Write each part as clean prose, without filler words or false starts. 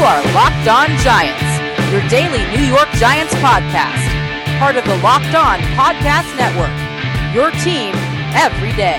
are Locked On Giants, your daily New York Giants podcast. Part of the Locked On Podcast Network, your team every day.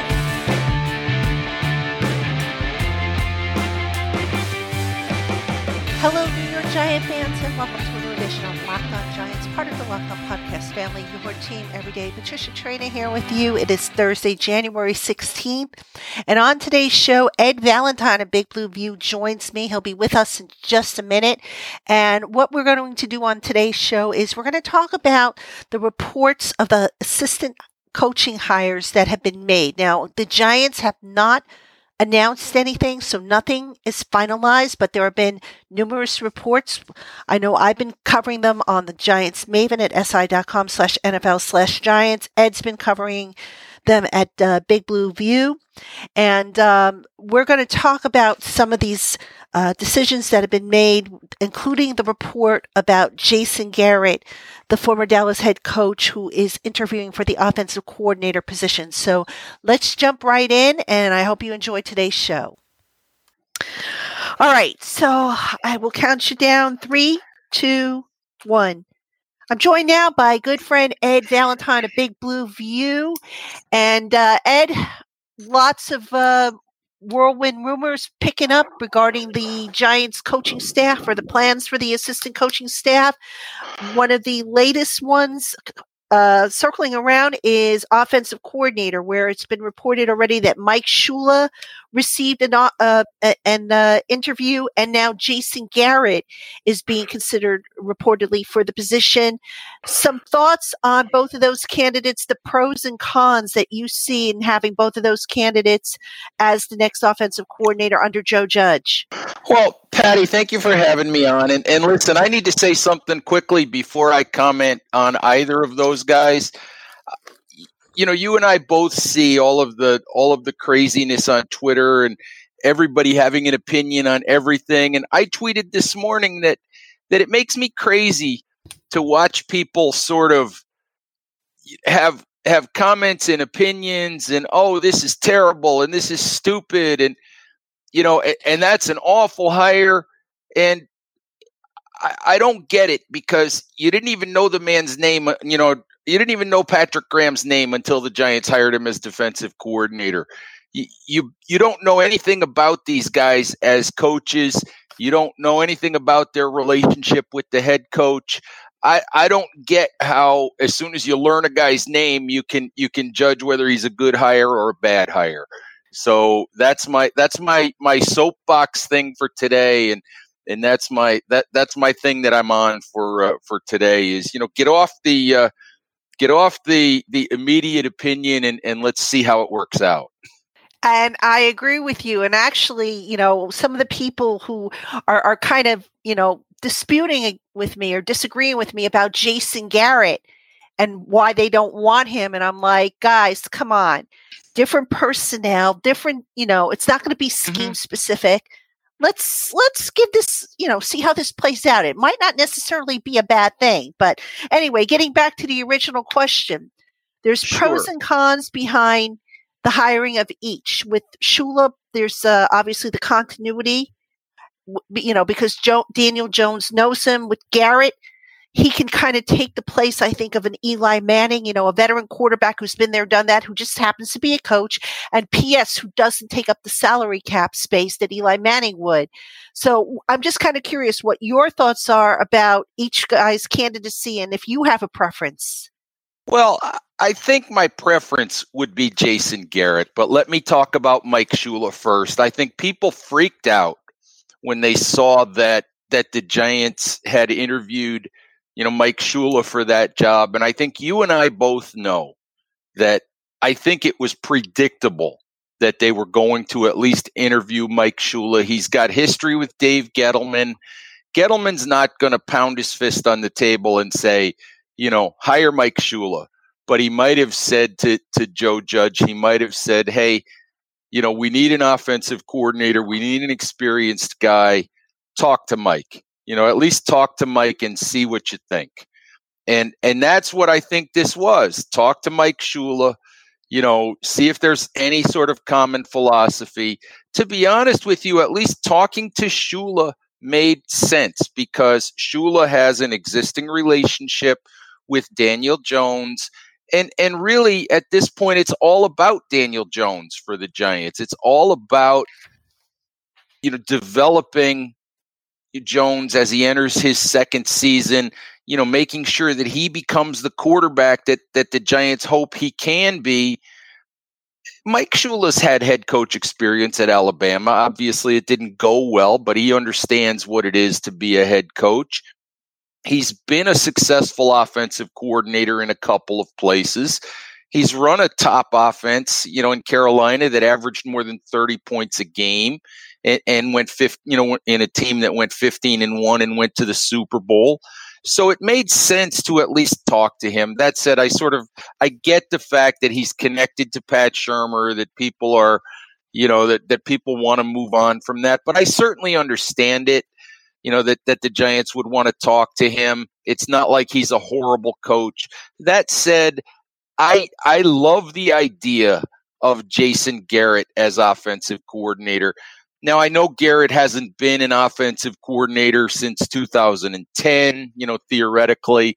Hello, New York Giant fans, and welcome to a new edition of Locked On Giants, part of the Locked On Podcast family, your team every day. Patricia Traina here with you. It is Thursday, January 16th, and on today's show, Ed Valentine of Big Blue View joins me. He'll be with us in just a minute, and what we're going to do on today's show is we're going to talk about the reports of the assistant coaching hires that have been made. Now, the Giants have not announced anything, so nothing is finalized, but there have been numerous reports. I know I've been covering them on the Giants Maven at si.com/NFL/Giants. Ed's been covering them at Big Blue View. And we're going to talk about some of these decisions that have been made, including the report about Jason Garrett, the former Dallas head coach who is interviewing for the offensive coordinator position. So let's jump right in, and I hope you enjoyed today's show. All right, so I will count you down. 3, 2, 1. I'm joined now by good friend Ed Valentine of Big Blue View. And Ed, lots of whirlwind rumors picking up regarding the Giants coaching staff or the plans for the assistant coaching staff. One of the latest ones circling around is offensive coordinator, where it's been reported already that Mike Shula received an interview, and now Jason Garrett is being considered reportedly for the position. Some thoughts on both of those candidates, the pros and cons that you see in having both of those candidates as the next offensive coordinator under Joe Judge. Well, Patty, thank you for having me on. And listen, I need to say something quickly before I comment on either of those guys. You know, you and I both see all of the craziness on Twitter and everybody having an opinion on everything. And I tweeted this morning that it makes me crazy to watch people sort of have comments and opinions and, oh, this is terrible and this is stupid, and you know, and that's an awful hire. And I don't get it, because you didn't even know the man's name. You know, you didn't even know Patrick Graham's name until the Giants hired him as defensive coordinator. You don't know anything about these guys as coaches. You don't know anything about their relationship with the head coach. I don't get how, as soon as you learn a guy's name, you can judge whether he's a good hire or a bad hire. So that's my soapbox thing for today, and that's my thing that I'm on for today is, you know, get off the immediate opinion and let's see how it works out. And I agree with you. And actually, you know, some of the people who are kind of, you know, disputing with me or disagreeing with me about Jason Garrett and why they don't want him. And I'm like, guys, come on. Different personnel, different, you know, it's not going to be scheme specific. Let's give this, you know, see how this plays out. It might not necessarily be a bad thing. But anyway, getting back to the original question, there's pros and cons behind the hiring of each. With Shula, there's obviously the continuity, you know, because Daniel Jones knows him. With Garrett, he can kind of take the place, I think, of an Eli Manning, you know, a veteran quarterback who's been there, done that, who just happens to be a coach, and P.S., who doesn't take up the salary cap space that Eli Manning would. So I'm just kind of curious what your thoughts are about each guy's candidacy and if you have a preference. Well, I think my preference would be Jason Garrett, but let me talk about Mike Shula first. I think people freaked out when they saw that the Giants had interviewed, you know, Mike Shula for that job. And I think you and I both know that I think it was predictable that they were going to at least interview Mike Shula. He's got history with Dave Gettleman. Gettleman's not going to pound his fist on the table and say, you know, hire Mike Shula. But he might have said to Joe Judge, he might have said, hey, you know, we need an offensive coordinator. We need an experienced guy. Talk to Mike. You know, at least talk to Mike and see what you think. And that's what I think this was. Talk to Mike Shula, you know, see if there's any sort of common philosophy. To be honest with you, at least talking to Shula made sense because Shula has an existing relationship with Daniel Jones. And really, at this point, it's all about Daniel Jones for the Giants. It's all about, developing Jones as he enters his second season, making sure that he becomes the quarterback that the Giants hope he can be. Mike Shula's had head coach experience at Alabama. Obviously, it didn't go well, but he understands what it is to be a head coach. He's been a successful offensive coordinator in a couple of places. He's run a top offense, in Carolina that averaged more than 30 points a game and went in a team that went 15-1 and went to the Super Bowl. So it made sense to at least talk to him. That said, I get the fact that he's connected to Pat Shurmur, that people are, that people want to move on from that. But I certainly understand it, that the Giants would want to talk to him. It's not like he's a horrible coach. That said, I love the idea of Jason Garrett as offensive coordinator. Now, I know Garrett hasn't been an offensive coordinator since 2010, theoretically.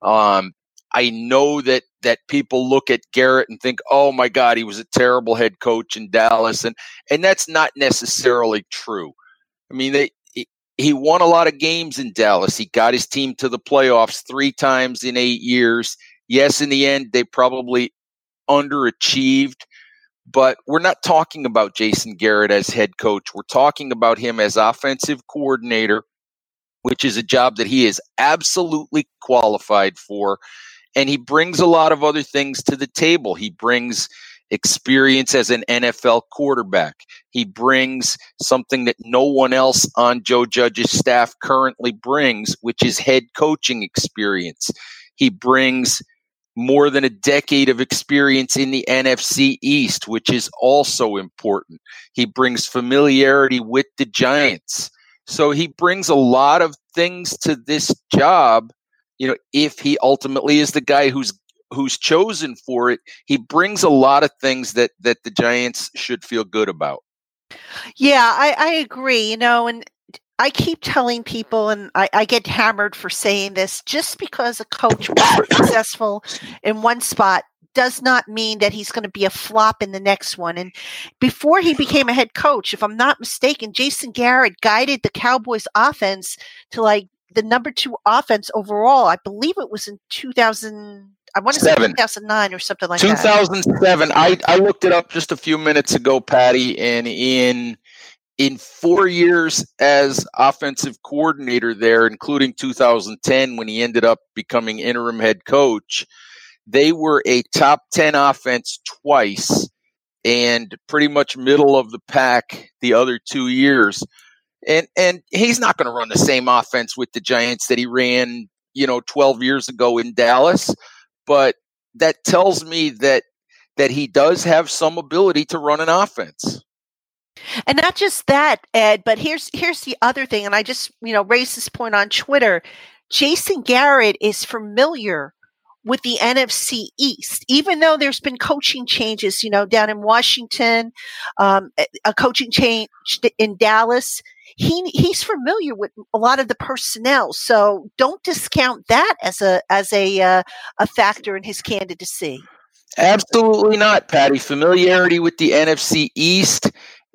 I know that people look at Garrett and think, oh, my God, he was a terrible head coach in Dallas. And that's not necessarily true. I mean, he won a lot of games in Dallas. He got his team to the playoffs 3 times in 8 years. Yes, in the end, they probably underachieved. But we're not talking about Jason Garrett as head coach. We're talking about him as offensive coordinator, which is a job that he is absolutely qualified for. And he brings a lot of other things to the table. He brings experience as an NFL quarterback. He brings something that no one else on Joe Judge's staff currently brings, which is head coaching experience. He brings more than a decade of experience in the NFC East, which is also important. He brings familiarity with the Giants. So he brings a lot of things to this job. If he ultimately is the guy who's chosen for it, he brings a lot of things that the Giants should feel good about. Yeah, I agree, and I keep telling people, and I get hammered for saying this, just because a coach was successful in one spot does not mean that he's going to be a flop in the next one. And before he became a head coach, if I'm not mistaken, Jason Garrett guided the Cowboys offense to the number 2 offense overall. I believe it was in 2000. I want to say 2009 or something like 2007. that. I looked it up just a few minutes ago, Patty, and in 4 years as offensive coordinator there, including 2010 when he ended up becoming interim head coach, they were a top 10 offense twice and pretty much middle of the pack the other 2 years. And he's not going to run the same offense with the Giants that he ran, 12 years ago in Dallas. But that tells me that he does have some ability to run an offense. And not just that, Ed, but here's the other thing. And I just, raised this point on Twitter. Jason Garrett is familiar with the NFC East, even though there's been coaching changes, down in Washington, a coaching change in Dallas. He's familiar with a lot of the personnel, so don't discount that as a factor in his candidacy. Absolutely not, Patty. Familiarity with the NFC East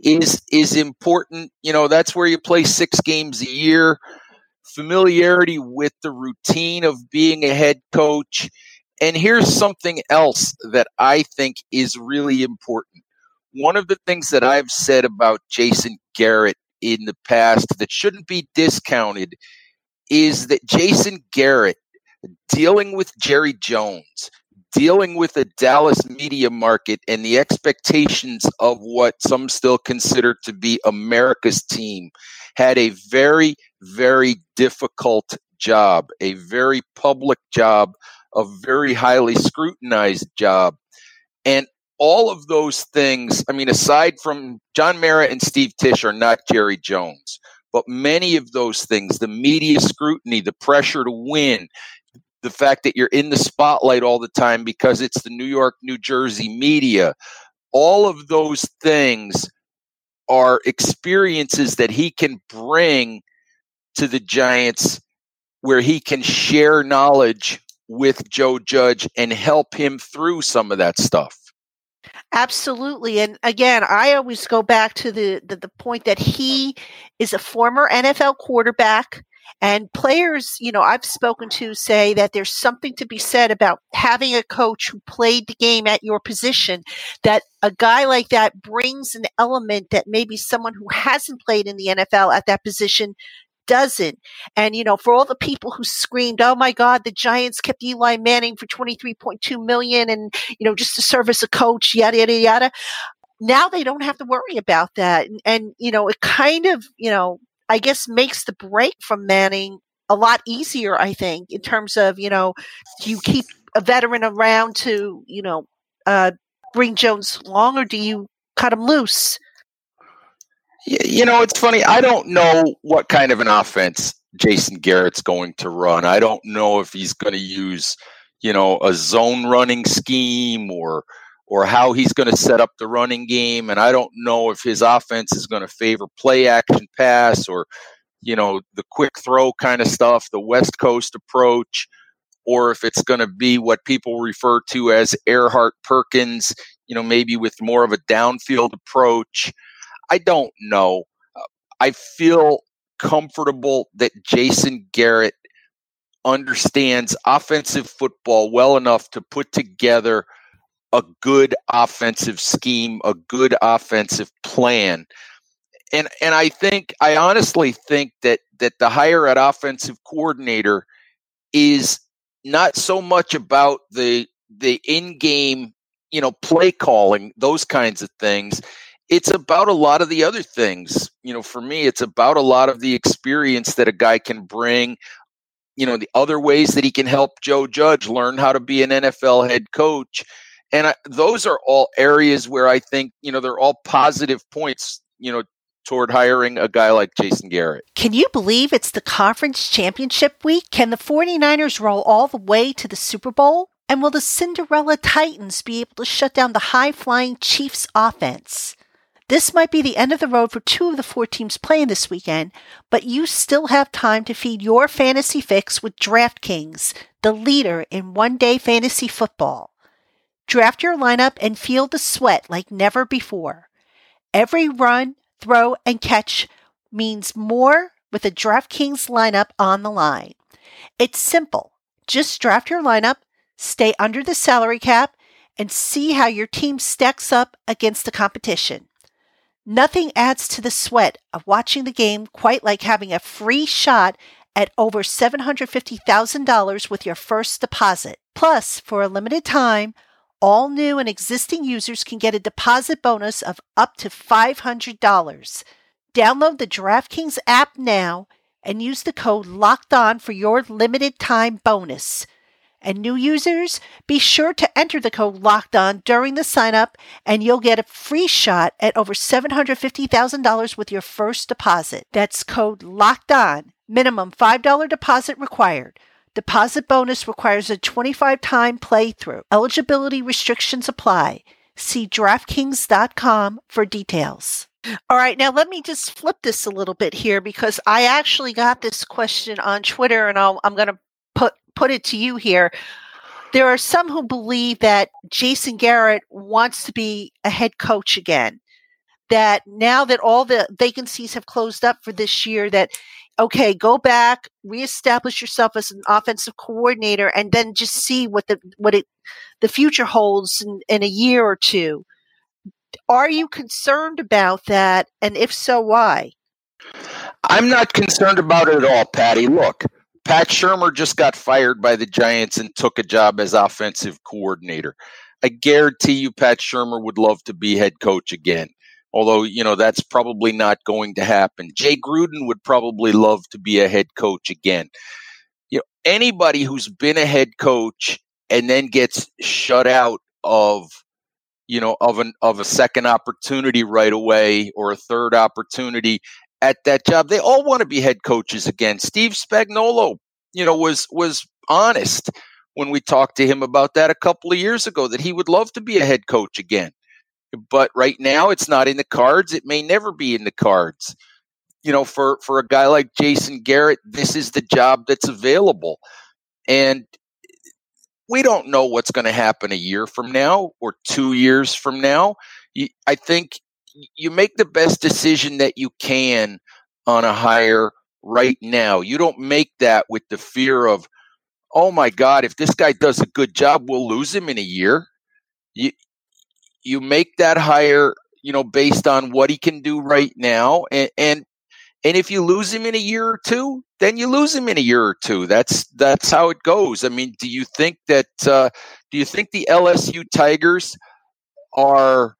is important. That's where you play 6 games a year. Familiarity with the routine of being a head coach. And here's something else that I think is really important. One of the things that I've said about Jason Garrett in the past that shouldn't be discounted is that Jason Garrett, dealing with Jerry Jones, dealing with the Dallas media market and the expectations of what some still consider to be America's team, had a very, very difficult job, a very public job, a very highly scrutinized job. And all of those things, aside from John Mara and Steve Tisch are not Jerry Jones, but many of those things, the media scrutiny, the pressure to win, the fact that you're in the spotlight all the time because it's the New York, New Jersey media, all of those things are experiences that he can bring to the Giants where he can share knowledge with Joe Judge and help him through some of that stuff. Absolutely. And again, I always go back to the point that he is a former NFL quarterback, and players, I've spoken to say that there's something to be said about having a coach who played the game at your position, that a guy like that brings an element that maybe someone who hasn't played in the NFL at that position doesn't. And, for all the people who screamed, oh my God, the Giants kept Eli Manning for $23.2 million and, just to serve as a coach, yada, yada, yada. Now they don't have to worry about that. And it kind of, I guess makes the break from Manning a lot easier, I think, in terms of, do you keep a veteran around to, bring Jones along, or do you cut him loose? It's funny. I don't know what kind of an offense Jason Garrett's going to run. I don't know if he's going to use, a zone running scheme or how he's going to set up the running game. And I don't know if his offense is going to favor play action pass or, the quick throw kind of stuff, the West Coast approach, or if it's going to be what people refer to as Earhart Perkins, maybe with more of a downfield approach. I don't know. I feel comfortable that Jason Garrett understands offensive football well enough to put together a good offensive scheme, a good offensive plan. And I honestly think that the hire at offensive coordinator is not so much about the in-game, play calling, those kinds of things. It's about a lot of the other things. For me, it's about a lot of the experience that a guy can bring, the other ways that he can help Joe Judge learn how to be an NFL head coach. And those are all areas where I think, they're all positive points, toward hiring a guy like Jason Garrett. Can you believe it's the conference championship week? Can the 49ers roll all the way to the Super Bowl? And will the Cinderella Titans be able to shut down the high-flying Chiefs offense? This might be the end of the road for 2 of the 4 teams playing this weekend, but you still have time to feed your fantasy fix with DraftKings, the leader in one-day fantasy football. Draft your lineup and feel the sweat like never before. Every run, throw, and catch means more with a DraftKings lineup on the line. It's simple. Just draft your lineup, stay under the salary cap, and see how your team stacks up against the competition. Nothing adds to the sweat of watching the game quite like having a free shot at over $750,000 with your first deposit. Plus, for a limited time, all new and existing users can get a deposit bonus of up to $500. Download the DraftKings app now and use the code LOCKEDON for your limited time bonus. And new users, be sure to enter the code LOCKEDON during the sign up and you'll get a free shot at over $750,000 with your first deposit. That's code LOCKEDON. Minimum $5 deposit required. Deposit bonus requires a 25-time playthrough. Eligibility restrictions apply. See DraftKings.com for details. All right, now let me just flip this a little bit here because I actually got this question on Twitter, and I'm going to put it to you here. There are some who believe that Jason Garrett wants to be a head coach again, that now that all the vacancies have closed up for this year, that, okay, go back, reestablish yourself as an offensive coordinator, and then just see what the future holds in a year or two. Are you concerned about that? And if so, why? I'm not concerned about it at all, Patty. Look, Pat Shurmur just got fired by the Giants and took a job as offensive coordinator. I guarantee you Pat Shurmur would love to be head coach again. Although, that's probably not going to happen. Jay Gruden would probably love to be a head coach again. Anybody who's been a head coach and then gets shut out of a second opportunity right away or a third opportunity at that job, they all want to be head coaches again. Steve Spagnuolo, was honest when we talked to him about that a couple of years ago, that he would love to be a head coach again. But right now it's not in the cards. It may never be in the cards. for a guy like Jason Garrett, this is the job that's available. And we don't know what's going to happen a year from now or 2 years from now. I think you make the best decision that you can on a hire right now. You don't make that with the fear of, oh my God, if this guy does a good job, we'll lose him in a year. You make that hire, based on what he can do right now. And if you lose him in a year or two, then you lose him in a year or two. That's how it goes. I mean, do you think the LSU Tigers are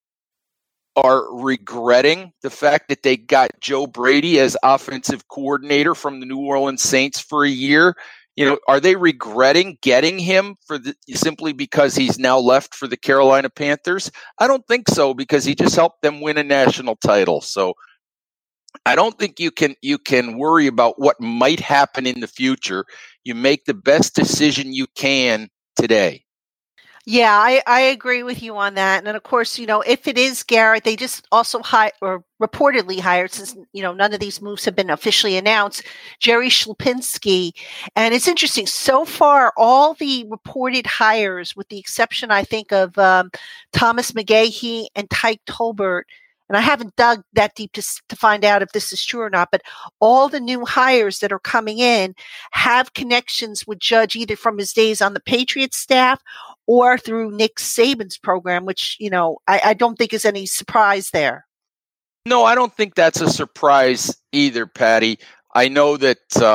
regretting the fact that they got Joe Brady as offensive coordinator from the New Orleans Saints for a year? Are they regretting getting him simply because he's now left for the Carolina Panthers? I don't think so, because he just helped them win a national title. So I don't think you can worry about what might happen in the future. You make the best decision you can today. Yeah, I agree with you on that. And of course, if it is Garrett, they just also reportedly hired, since, none of these moves have been officially announced, Jerry Schlepinski. And it's interesting. So far, all the reported hires, with the exception, I think, of Thomas McGahee and Tyke Tolbert, and I haven't dug that deep to find out if this is true or not, but all the new hires that are coming in have connections with Judge, either from his days on the Patriots staff or through Nick Saban's program, which, I don't think is any surprise there. No, I don't think that's a surprise either, Patty. I know that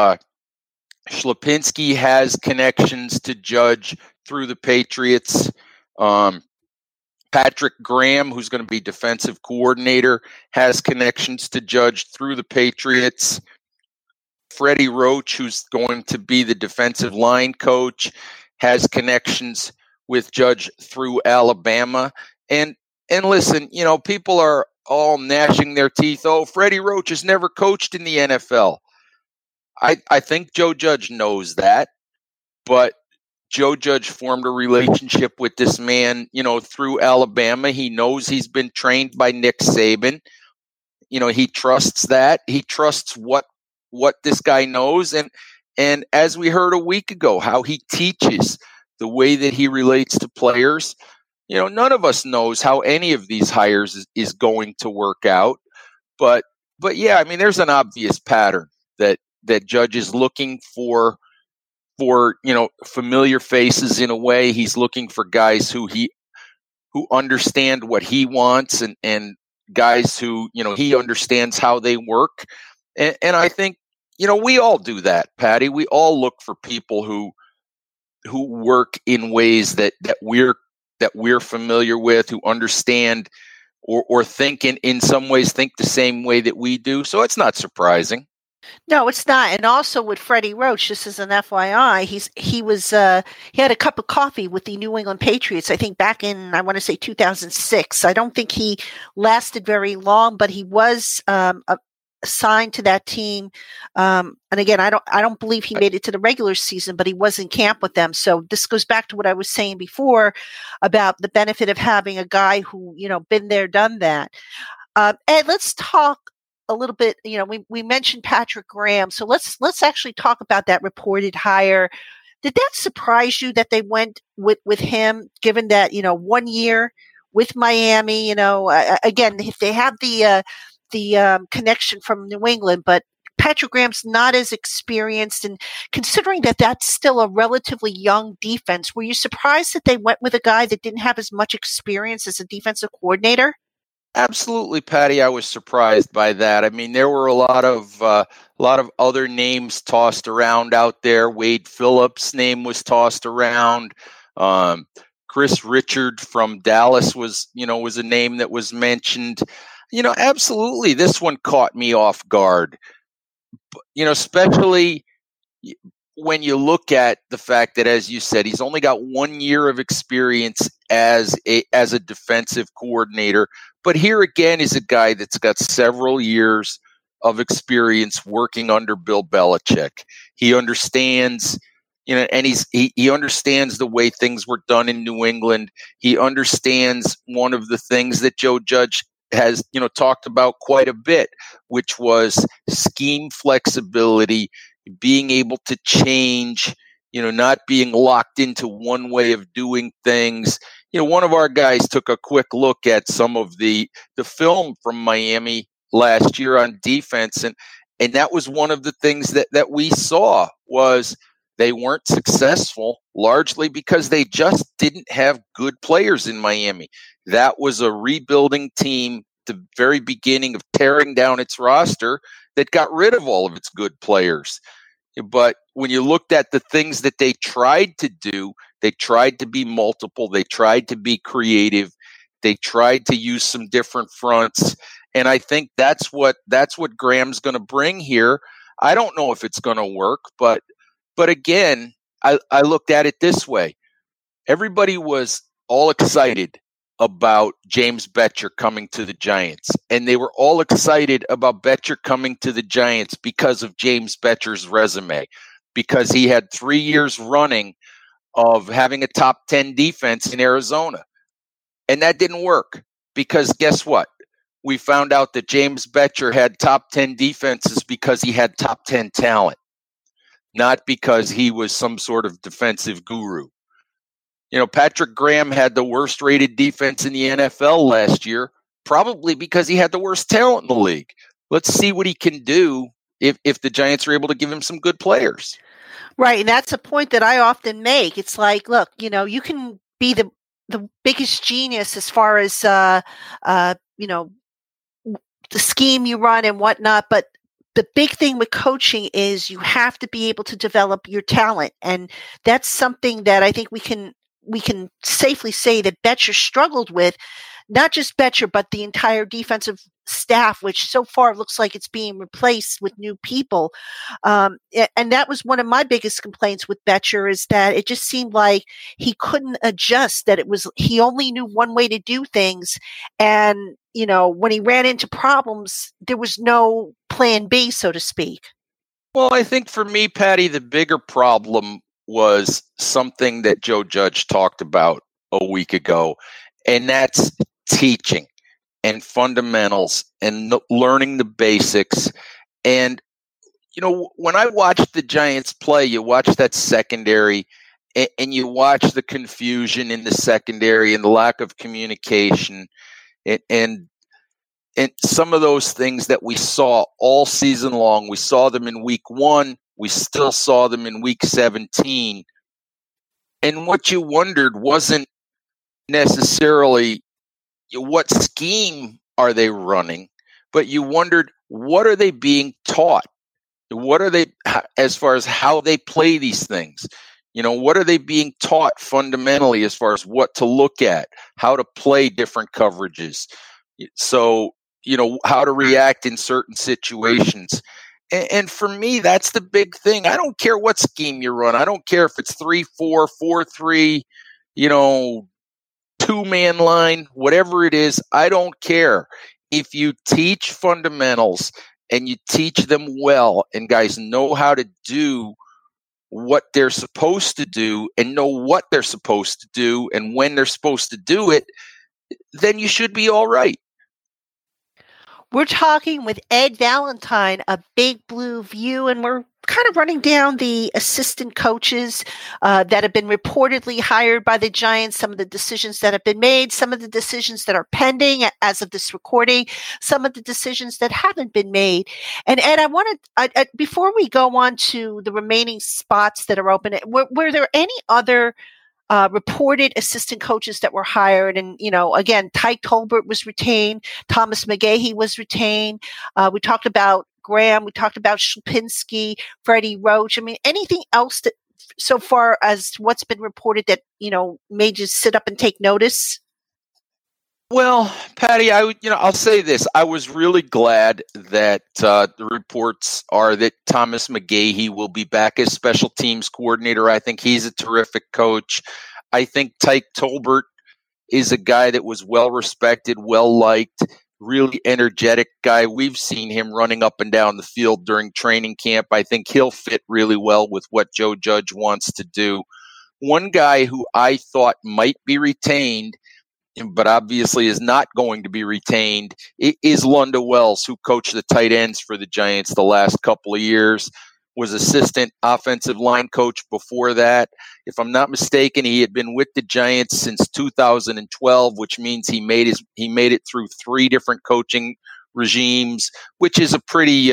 Schlepinski has connections to Judge through the Patriots. Patrick Graham, who's going to be defensive coordinator, has connections to Judge through the Patriots. Freddie Roach, who's going to be the defensive line coach, has connections with Judge through Alabama. And listen, people are all gnashing their teeth. Oh, Freddie Roach has never coached in the NFL. I think Joe Judge knows that, but Joe Judge formed a relationship with this man, through Alabama. He knows he's been trained by Nick Saban. He trusts that. He trusts what this guy knows. And as we heard a week ago, how he teaches, the way that he relates to players. None of us knows how any of these hires is going to work out. But yeah, I mean, there's an obvious pattern that Judge is looking for familiar faces. In a way, he's looking for guys who understand what he wants, and guys who he understands how they work. And I think we all do that, Patty. We all look for people who work in ways that we're familiar with, who understand or think in some ways think the same way that we do. So it's not surprising. No, it's not. And also with Freddie Roach, just as an FYI, he had a cup of coffee with the New England Patriots, I think back in, I want to say 2006. I don't think he lasted very long, but he was assigned to that team. And again, I don't believe he made it to the regular season, but he was in camp with them. So this goes back to what I was saying before about the benefit of having a guy who, been there, done that. Ed, let's talk a little bit. We mentioned Patrick Graham. So let's actually talk about that reported hire. Did that surprise you that they went with him, given that, 1 year with Miami, again, if they have the connection from New England, but Patrick Graham's not as experienced, and considering that that's still a relatively young defense, were you surprised that they went with a guy that didn't have as much experience as a defensive coordinator? Absolutely, Patty. I was surprised by that. I mean, there were a lot of other names tossed around out there. Wade Phillips' name was tossed around. Chris Richard from Dallas was a name that was mentioned. Absolutely, this one caught me off guard. Especially when you look at the fact that, as you said, he's only got 1 year of experience as a defensive coordinator. But here again is a guy that's got several years of experience working under Bill Belichick. He understands, and he understands the way things were done in New England. He understands one of the things that Joe Judge has, talked about quite a bit, which was scheme flexibility, being able to change, not being locked into one way of doing things. One of our guys took a quick look at some of the film from Miami last year on defense, and that was one of the things that we saw was they weren't successful largely because they just didn't have good players in Miami. That was a rebuilding team, the very beginning of tearing down its roster, that got rid of all of its good players. But when you looked at the things that they tried to do, they tried to be multiple, they tried to be creative, they tried to use some different fronts. And I think that's what Graham's going to bring here. I don't know if it's going to work, but again, I looked at it this way. Everybody was all excited about James Bettcher coming to the Giants, and they were all excited about Bettcher coming to the Giants because of James Bettcher's resume, because he had 3 years running of having a top 10 defense in Arizona. And that didn't work because guess what? We found out that James Bettcher had top 10 defenses because he had top 10 talent, not because he was some sort of defensive guru. Patrick Graham had the worst rated defense in the NFL last year, probably because he had the worst talent in the league. Let's see what he can do if the Giants are able to give him some good players. Right. And that's a point that I often make. It's like, look, you can be the biggest genius as far as, the scheme you run and whatnot. But the big thing with coaching is you have to be able to develop your talent. And that's something that I think we can safely say that Bettcher struggled with, not just Bettcher, but the entire defensive staff, which so far looks like it's being replaced with new people. And that was one of my biggest complaints with Bettcher, is that it just seemed like he couldn't adjust, that he only knew one way to do things. And, when he ran into problems, there was no plan B, so to speak. Well, I think for me, Patty, the bigger problem was something that Joe Judge talked about a week ago, and that's teaching and fundamentals and learning the basics. And, when I watched the Giants play, you watch that secondary and you watch the confusion in the secondary and the lack of communication and some of those things that we saw all season long. We saw them in week 1. We still saw them in week 17. And what you wondered wasn't necessarily what scheme are they running, but you wondered, what are they being taught? What are they, as far as how they play these things? What are they being taught fundamentally as far as what to look at, how to play different coverages? So, how to react in certain situations. And for me, that's the big thing. I don't care what scheme you run. I don't care if it's 3-4, 4-3, 2-man line, whatever it is. I don't care. If you teach fundamentals and you teach them well, and guys know how to do what they're supposed to do and know what they're supposed to do and when they're supposed to do it, then you should be all right. We're talking with Ed Valentine of Big Blue View, and we're kind of running down the assistant coaches that have been reportedly hired by the Giants, some of the decisions that have been made, some of the decisions that are pending as of this recording, some of the decisions that haven't been made. And Ed, I wanted, before we go on to the remaining spots that are open, were there any other reported assistant coaches that were hired? And, again, Tyke Tolbert was retained. Thomas McGahee was retained. We talked about Graham. We talked about Shupinski, Freddie Roach. I mean, anything else that, so far as what's been reported, that, made you sit up and take notice? Well, Patty, I'll say this. I was really glad that the reports are that Thomas McGahee will be back as special teams coordinator. I think he's a terrific coach. I think Tyke Tolbert is a guy that was well respected, well liked, really energetic guy. We've seen him running up and down the field during training camp. I think he'll fit really well with what Joe Judge wants to do. One guy who I thought might be retained but obviously is not going to be retained, is Lunda Wells, who coached the tight ends for the Giants the last couple of years, was assistant offensive line coach before that. If I'm not mistaken, he had been with the Giants since 2012, which means he made it through 3 different coaching regimes, which is a pretty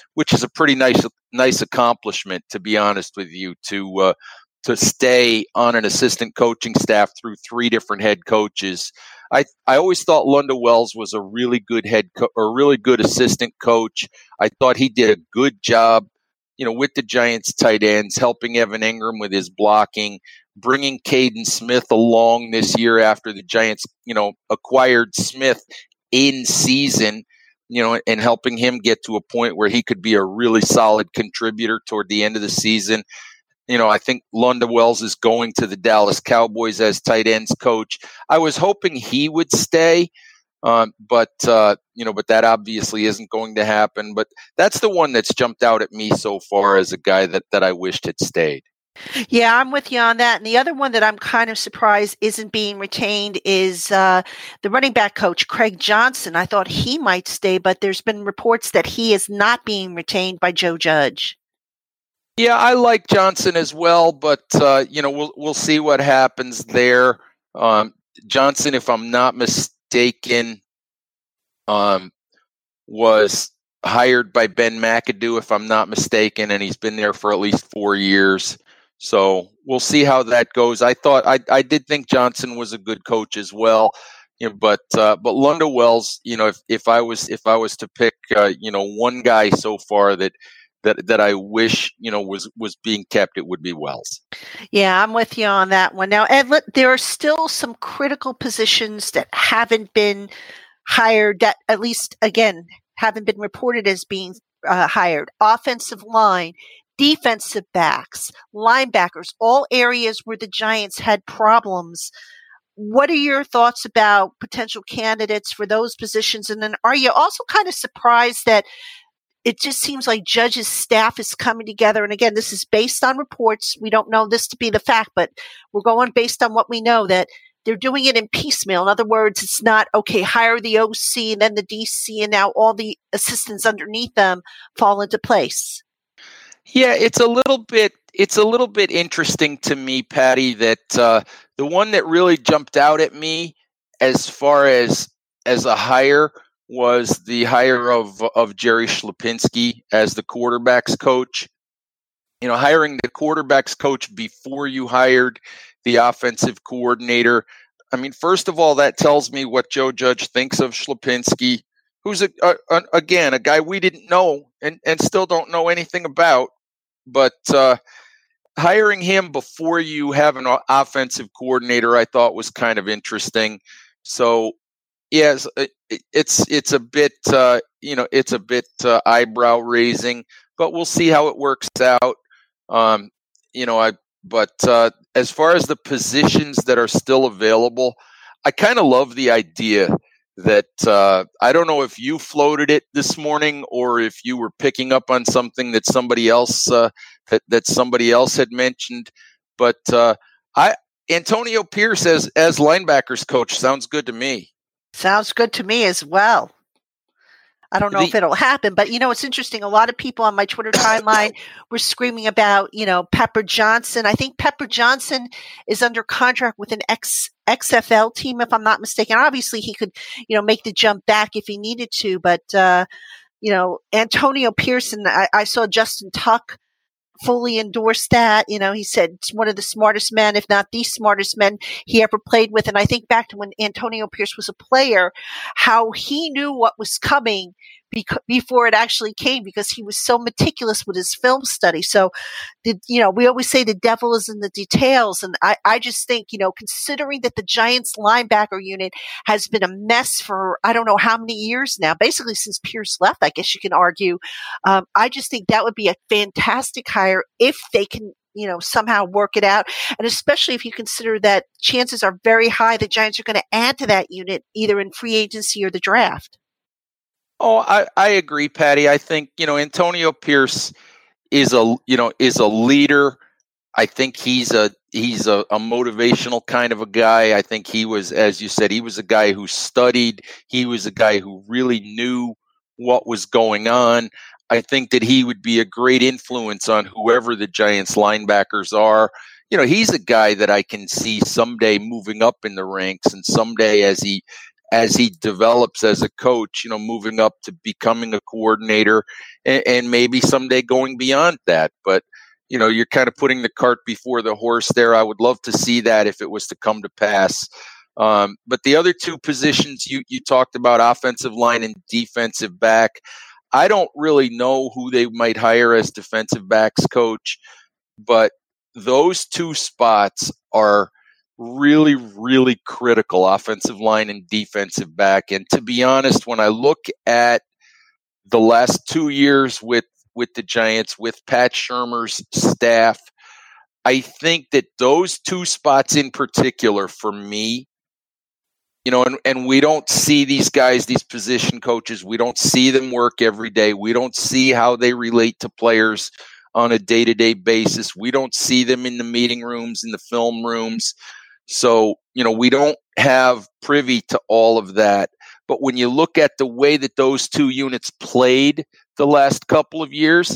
nice accomplishment, to be honest with you, to stay on an assistant coaching staff through 3 different head coaches. I always thought Lunda Wells was a really good really good assistant coach. I thought he did a good job, with the Giants tight ends, helping Evan Engram with his blocking, bringing Caden Smith along this year after the Giants, acquired Smith in season, and helping him get to a point where he could be a really solid contributor toward the end of the season. I think Lunda Wells is going to the Dallas Cowboys as tight ends coach. I was hoping he would stay, but that obviously isn't going to happen. But that's the one that's jumped out at me so far as a guy that I wished had stayed. Yeah, I'm with you on that. And the other one that I'm kind of surprised isn't being retained is the running back coach, Craig Johnson. I thought he might stay, but there's been reports that he is not being retained by Joe Judge. Yeah, I like Johnson as well, but we'll see what happens there. Johnson, if I'm not mistaken, was hired by Ben McAdoo, if I'm not mistaken, and he's been there for at least 4 years. So we'll see how that goes. I did think Johnson was a good coach as well, but Lunda Wells, if I was to pick, one guy so far that I wish, was being kept, it would be Wells. Yeah, I'm with you on that one. Now, Ed, there are still some critical positions that haven't been hired, that at least, again, haven't been reported as being hired. Offensive line, defensive backs, linebackers, all areas where the Giants had problems. What are your thoughts about potential candidates for those positions? And then are you also kind of surprised that it just seems like Judge's staff is coming together? And again, this is based on reports. We don't know this to be the fact, but we're going based on what we know, that they're doing it in piecemeal. In other words, it's not, okay, hire the OC and then the DC, and now all the assistants underneath them fall into place. Yeah, it's a little bit interesting to me, Patty, that the one that really jumped out at me as far as a hire was the hire of Jerry Schlapinski as the quarterbacks coach. Hiring the quarterbacks coach before you hired the offensive coordinator. I mean, first of all, that tells me what Joe Judge thinks of Schlapinski, who's again a guy we didn't know and still don't know anything about. But hiring him before you have an offensive coordinator, I thought was kind of interesting. So, yes, it's a bit eyebrow raising, but we'll see how it works out. But as far as the positions that are still available, I kind of love the idea that I don't know if you floated it this morning or if you were picking up on something that somebody else had mentioned. But Antonio Pierce as linebackers coach sounds good to me. Sounds good to me as well. I don't know if it'll happen, but it's interesting. A lot of people on my Twitter timeline were screaming about, Pepper Johnson. I think Pepper Johnson is under contract with an XFL team, if I'm not mistaken. Obviously, he could, make the jump back if he needed to. But, Antonio Pearson, I saw Justin Tuck fully endorsed that. He said it's one of the smartest men, if not the smartest men he ever played with. And I think back to when Antonio Pierce was a player, how he knew what was coming before it actually came, because he was so meticulous with his film study. So, we always say the devil is in the details. And I just think, considering that the Giants linebacker unit has been a mess for, I don't know how many years now, basically since Pierce left, I guess you can argue. I just think that would be a fantastic hire if they can, somehow work it out. And especially if you consider that chances are very high the Giants are going to add to that unit either in free agency or the draft. Oh, I agree, Patty. I think, Antonio Pierce is a leader. I think he's a motivational kind of a guy. I think he was, as you said, he was a guy who studied. He was a guy who really knew what was going on. I think that he would be a great influence on whoever the Giants linebackers are. He's a guy that I can see someday moving up in the ranks, and someday as he develops as a coach, moving up to becoming a coordinator, and maybe someday going beyond that. But you're kind of putting the cart before the horse there. I would love to see that if it was to come to pass. But the other two positions you talked about, offensive line and defensive back, I don't really know who they might hire as defensive backs coach, but those two spots are really, really critical, offensive line and defensive back. And to be honest, when I look at the last 2 years with the Giants, with Pat Shurmur's staff, I think that those two spots in particular for me, and we don't see these guys, these position coaches, we don't see them work every day. We don't see how they relate to players on a day-to-day basis. We don't see them in the meeting rooms, in the film rooms. So, we don't have privy to all of that. But when you look at the way that those two units played the last couple of years,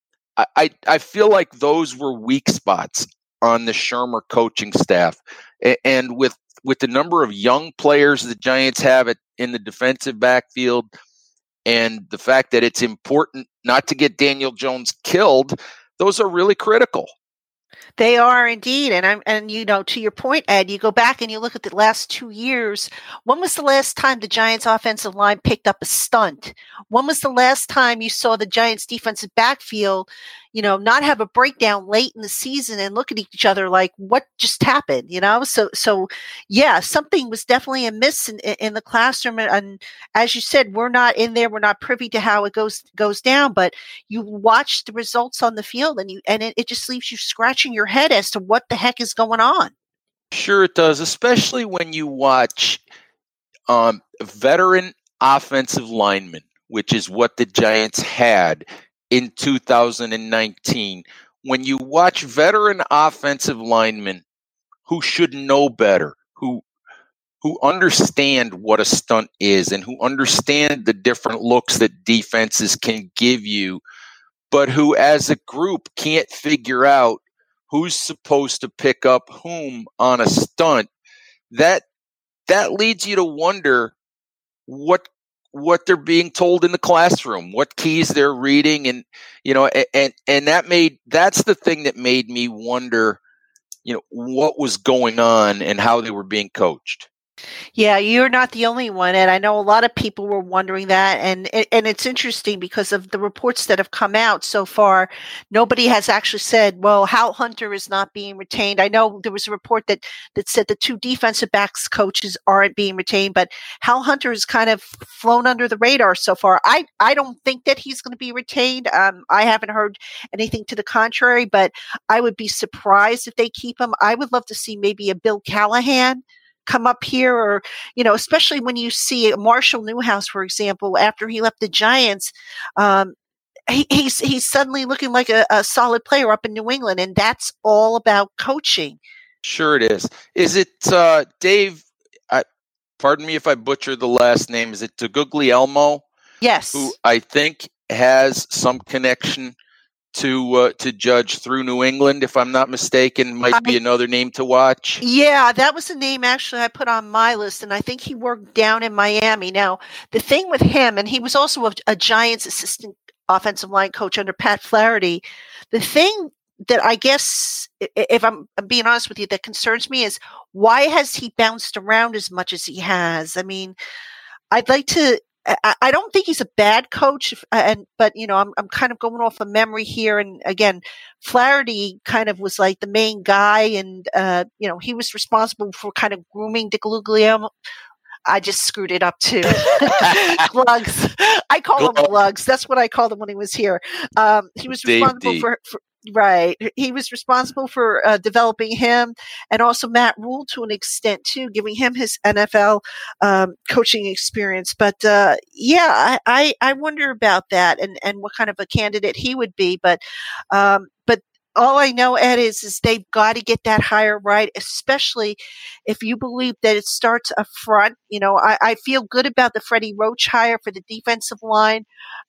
I feel like those were weak spots on the Shurmur coaching staff. And with the number of young players the Giants have in the defensive backfield, and the fact that it's important not to get Daniel Jones killed, those are really critical. They are indeed. And to your point, Ed, you go back and you look at the last 2 years. When was the last time the Giants offensive line picked up a stunt? When was the last time you saw the Giants defensive backfield, not have a breakdown late in the season and look at each other like, what just happened? So yeah, something was definitely amiss in the classroom. And as you said, we're not in there. We're not privy to how it goes down, but you watch the results on the field and it just leaves you scratching your head as to what the heck is going on. Sure it does, especially when you watch veteran offensive linemen, which is what the Giants had in 2019. When you watch veteran offensive linemen who should know better, who understand what a stunt is and who understand the different looks that defenses can give you, but who as a group can't figure out who's supposed to pick up whom on a stunt, that leads you to wonder what they're being told in the classroom, what keys they're reading, and that's the thing that made me wonder, what was going on and how they were being coached. Yeah, you're not the only one, and I know a lot of people were wondering that, and it's interesting because of the reports that have come out so far. Nobody has actually said, well, Hal Hunter is not being retained. I know there was a report that said the two defensive backs coaches aren't being retained, but Hal Hunter has kind of flown under the radar so far. I don't think that he's going to be retained. I haven't heard anything to the contrary, but I would be surprised if they keep him. I would love to see maybe a Bill Callahan come up here, or, especially when you see Marshall Newhouse, for example, after he left the Giants, he's suddenly looking like a solid player up in New England, and that's all about coaching. Sure it is. Is it Dave? Pardon me if I butcher the last name. Is it DeGuglielmo? Yes. Who I think has some connection to Judge through New England, if I'm not mistaken. Might be another name to watch. Yeah, that was a name actually I put on my list, and I think he worked down in Miami. Now, the thing with him, and he was also a Giants assistant offensive line coach under Pat Flaherty. The thing that I guess, if I'm being honest with you, that concerns me is why has he bounced around as much as he has? I mean, I'd like to. I don't think he's a bad coach, but I'm kind of going off of memory here. And again, Flaherty kind of was like the main guy, and he was responsible for kind of grooming DeGuglielmo. I just screwed it up too. Glugs. I call him Glugs. That's what I called him when he was here. He was responsible for right. He was responsible for developing him, and also Matt Rule to an extent too, giving him his NFL coaching experience. But I wonder about that and what kind of a candidate he would be. But All I know, Ed, is they've got to get that hire right, especially if you believe that it starts up front. I feel good about the Freddie Roach hire for the defensive line.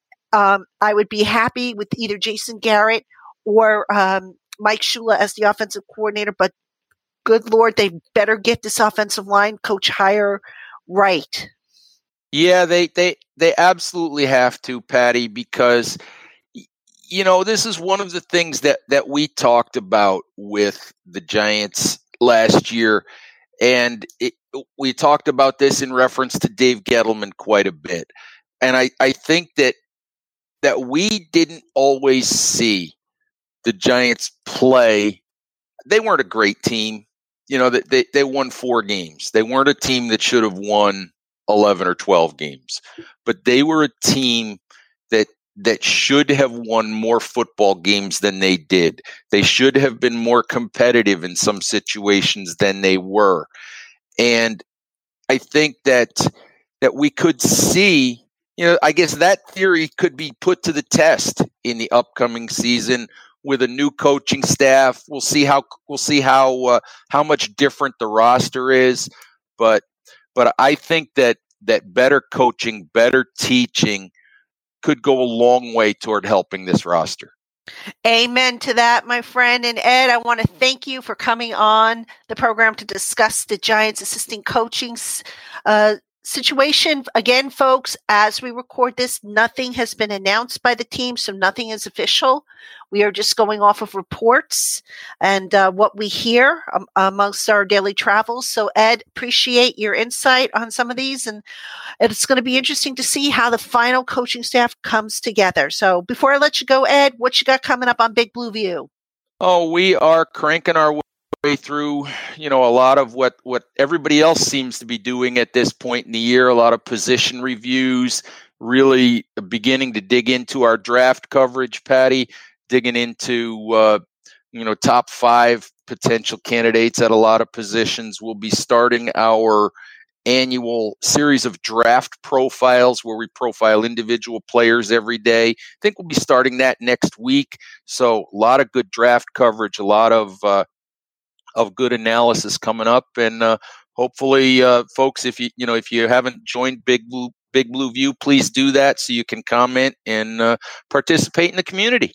I would be happy with either Jason Garrett or Mike Shula as the offensive coordinator, but good Lord, they better get this offensive line coach hire right. Yeah, they absolutely have to, Patty, because this is one of the things that we talked about with the Giants last year, and we talked about this in reference to Dave Gettleman quite a bit. And I think that we didn't always see the Giants play. They weren't a great team. They won 4 games. They weren't a team that should have won 11 or 12 games, but they were a team that should have won more football games than they did. They should have been more competitive in some situations than they were. And I think that we could see, I guess that theory could be put to the test in the upcoming season with a new coaching staff. We'll see how much different the roster is, but I think that better coaching, better teaching could go a long way toward helping this roster. Amen to that, my friend. And Ed, I want to thank you for coming on the program to discuss the Giants assistant coaching situation. Again, folks, as we record this, nothing has been announced by the team, so nothing is official. We are just going off of reports and what we hear amongst our daily travels. So, Ed, appreciate your insight on some of these, and it's going to be interesting to see how the final coaching staff comes together. So, before I let you go, Ed, what you got coming up on Big Blue View? Oh, we are cranking our way through, a lot of what everybody else seems to be doing at this point in the year. A lot of position reviews, really beginning to dig into our draft coverage, Patty. Digging into, top 5 potential candidates at a lot of positions. We'll be starting our annual series of draft profiles where we profile individual players every day. I think we'll be starting that next week. So a lot of good draft coverage, a lot of good analysis coming up. And hopefully, folks, if you haven't joined Big Blue View, please do that so you can comment and participate in the community.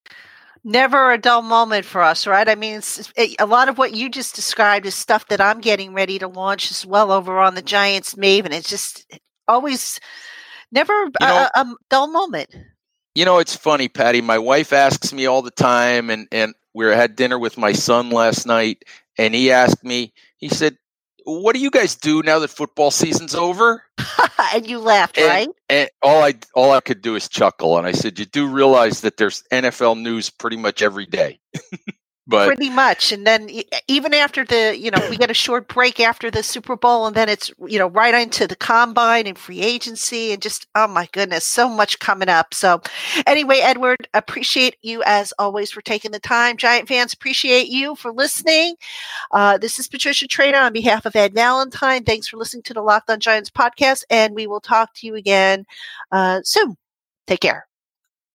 Never a dull moment for us, right? I mean, a lot of what you just described is stuff that I'm getting ready to launch as well over on the Giants Maven. It's just always never a dull moment. It's funny, Patty. My wife asks me all the time, and we had dinner with my son last night, and he asked me, he said, "What do you guys do now that football season's over?" And you laughed, right? And all I could do is chuckle. And I said, "You do realize that there's NFL news pretty much every day." But pretty much. And then even after we get a short break after the Super Bowl, and then it's, right into the combine and free agency and just, oh my goodness, so much coming up. So anyway, Edward, appreciate you as always for taking the time. Giant fans, appreciate you for listening. This is Patricia Trainer on behalf of Ed Valentine. Thanks for listening to the Locked On Giants podcast, and we will talk to you again soon. Take care.